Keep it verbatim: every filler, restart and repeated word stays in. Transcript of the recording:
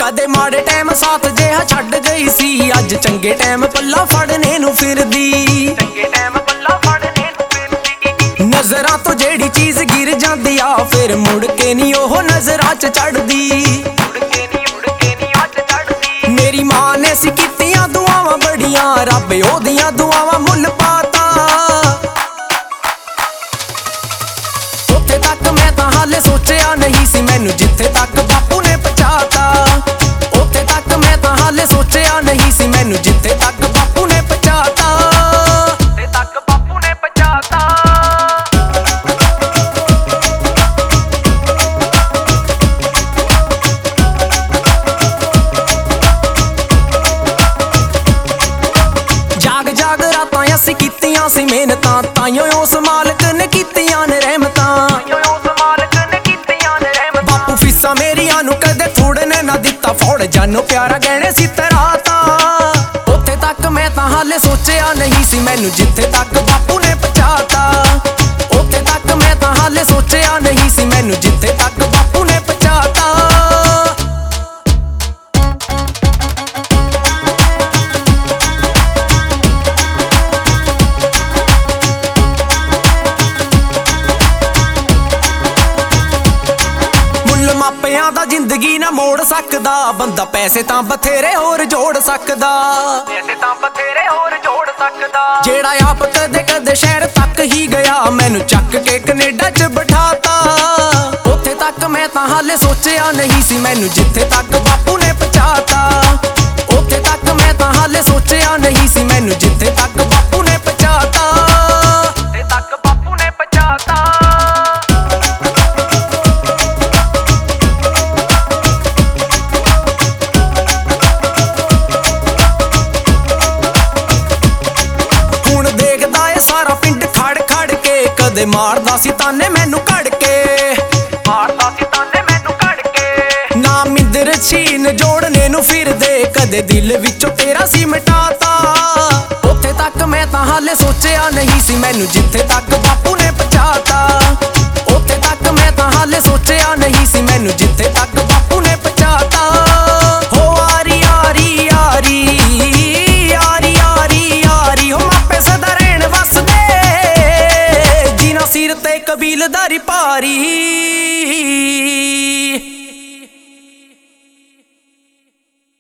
ਕਦੇ ਮਾੜੇ ਟਾਈਮ ਸਾਥ ਜਿਹਾ ਛੱਡ ਗਈ ਸੀ, ਅੱਜ ਚੰਗੇ ਟਾਈਮ ਪੱਲਾ ਫੜਨੇ ਨੂੰ ਫਿਰਦੀ। ਚੰਗੇ ਟਾਈਮ ਪੱਲਾ ਫੜਨੇ ਨੂੰ ਫਿਰਦੀ। ਨਜ਼ਰਾਂ ਤੋਂ ਜਿਹੜੀ ਚੀਜ਼ ਗਿਰ ਜਾਂਦੀ ਆ ਫਿਰ ਮੁੜ ਕੇ ਨਹੀਂ ਉਹ ਨਜ਼ਰਾਂ 'ਚ ਚੜਦੀ। ਮੁੜ ਕੇ ਨਹੀਂ ਮੁੜ ਕੇ ਨਹੀਂ ਅੱਜ ਚੜਦੀ। ਮੇਰੀ ਮਾਂ ਨੇ ਸੀ ਕੀਤੀਆਂ ਦੁਆਵਾਂ ਬੜੀਆਂ, ਰੱਬ ਉਹਦੀਆਂ ਦੁਆਵਾਂ ਮੁੱਲ ਪਾਤਾ। ਉੱਥੇ ਤੱਕ ਮੈਂ ਤਾਂ ਹਾਲੇ ਸੋਚਿਆ ਨਹੀਂ ਸੀ ਮੈਨੂੰ ਜਿੱਥੇ ਤੱਕ ਬਾਪੂ ਨੇ ਪਹੁੰਚਾਤਾ। ਉੱਥੇ ਤੱਕ ਮੈਂ ਤਾਂ ਹਾਲੇ ਸੋਚਿਆ ਨਹੀਂ ਸੀ ਮੈਨੂੰ ਜਿੱਥੇ ਤੱਕ ਬਾਪੂ ਨੇ ਪਹੁੰਚਾਤਾ। ਉੱਥੇ ਤੱਕ ਬਾਪੂ ਨੇ ਪਹੁੰਚਾਤਾ। ਜਾਗ ਜਾਗ ਰਾਤਾਂ ਅਸੀਂ ਕੀਤੀਆਂ ਸੀ ਮਿਹਨਤਾਂ, ਤਾਈਓ ਉਸ ਮਾਲਕ ਨੇ ਕੀਤੀਆਂ ਨੇ ਰਹਿਮਤਾਂ। ਬਾਪੂ ਫੀਸਾਂ ਮੇਰੀਆਂ ਨੂੰ ਕਦੇ ਥੋੜਨੇ ਨਾ ਦਿੱਤਾ, ਫੋੜ ਜਾਨੋ ਪਿਆਰਾ ਗਹਿਣੇ ਸੀ ਤਰਾਤਾ। ਉੱਥੇ ਤੱਕ ਮੈਂ ਤਾਂ ਹਾਲੇ ਸੋਚਿਆ ਨਹੀਂ ਸੀ ਮੈਨੂੰ ਜਿੱਥੇ ਤੱਕ ਬਾਪੂ ਨੇ ਪਹੁੰਚਾਤਾ। ਉੱਥੇ ਤੱਕ ਮੈਂ ਤਾਂ ਹਾਲੇ ਸੋਚਿਆ ਨਹੀਂ ਸੀ ਮੈਨੂੰ ਜਿੱਥੇ ਤੱਕ ਬਾਪੂ ਨੇ ਪਹੁੰਚਾਤਾ। ਮਾਪਿਆਂ ਦਾ ਜ਼ਿੰਦਗੀ ਨਾ ਮੋੜ ਸਕਦਾ, ਬੰਦਾ ਪੈਸੇ ਤਾਂ ਬਥੇਰੇ ਹੋਰ ਜੋੜ ਸਕਦਾ। ਪੈਸੇ ਤਾਂ ਬਥੇਰੇ ਹੋਰ ਜੋੜ ਸਕਦਾ। ਜਿਹੜਾ ਆਪ ਕਦੇ ਕਦੇ ਸ਼ਹਿਰ ਤੱਕ ਹੀ ਗਿਆ ਮੈਨੂੰ ਚੱਕ ਕੇ ਕੈਨੇਡਾ 'ਚ ਬਿਠਾਤਾ। ਉੱਥੇ ਤੱਕ ਮੈਂ ਤਾਂ ਹਾਲੇ ਸੋਚਿਆ ਨਹੀਂ ਸੀ ਮੈਨੂੰ ਜਿੱਥੇ ਤੱਕ ਬਾਪੂ ਨੇ ਪਹੁੰਚਾਤਾ। ਉੱਥੇ ਤੱਕ ਮੈਂ ਤਾਂ ਹਾਲੇ ਸੋਚਿਆ ਨਹੀਂ ਸੀ ਮੈਨੂੰ ਜਿੱਥੇ ਤੱਕ ਬਾਪੂ ਨੇ ਪਹੁੰਚਾਤਾ। ਉੱਥੇ ਤੱਕ ਬਾਪੂ ਨੇ ਪਹੁੰਚਾਤਾ। ਕਦੇ ਮਾਰਦਾ ਸੀ ਤਾਨੇ ਮੈਨੂੰ ਘੜ ਕੇ, ਮਾਰਦਾ ਸੀ ਤਾਨੇ ਮੈਨੂੰ ਘੜ ਕੇ। ਨਾ ਮਿੰਦਰ ਛੀਨ ਜੋੜਨੇ ਨੂੰ ਫਿਰਦੇ, ਕਦੇ ਦਿਲ ਵਿੱਚੋਂ ਤੇਰਾ ਸੀ ਮਿਟਾਤਾ। ਉੱਥੇ ਤੱਕ ਮੈਂ ਤਾਂ ਹਾਲੇ ਸੋਚਿਆ ਨਹੀਂ ਸੀ ਮੈਨੂੰ ਜਿੱਥੇ ਤੱਕ ਬਾਪੂ ਨੇ ਪਹੁੰਚਾਤਾ। ਉੱਥੇ ਤੱਕ ਮੈਂ ਤਾਂ ਹਾਲੇ ਸੋਚਿਆ ਨਹੀਂ